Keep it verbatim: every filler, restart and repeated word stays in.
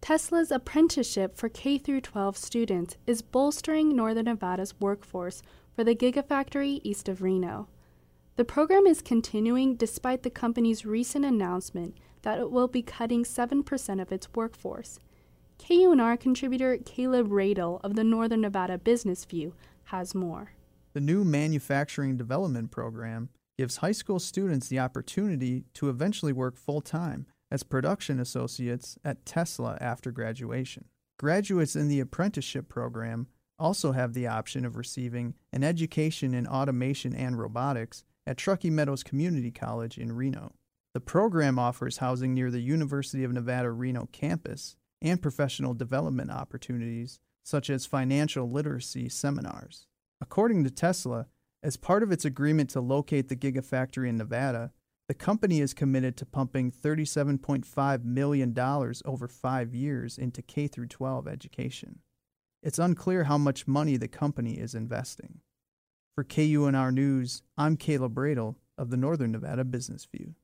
Tesla's apprenticeship for K through twelve students is bolstering Northern Nevada's workforce for the Gigafactory east of Reno. The program is continuing despite the company's recent announcement that it will be cutting seven percent of its workforce. K U N R contributor Caleb Radel of the Northern Nevada Business View has more. The new Manufacturing Development Program gives high school students the opportunity to eventually work full-time as production associates at Tesla after graduation. Graduates in the apprenticeship program also have the option of receiving an education in automation and robotics at Truckee Meadows Community College in Reno. The program offers housing near the University of Nevada, Reno campus and professional development opportunities such as financial literacy seminars. According to Tesla, as part of its agreement to locate the Gigafactory in Nevada, the company is committed to pumping thirty-seven point five million dollars over five years into K through twelve education. It's unclear how much money the company is investing. For K U N R News, I'm Caleb Radel of the Northern Nevada Business View.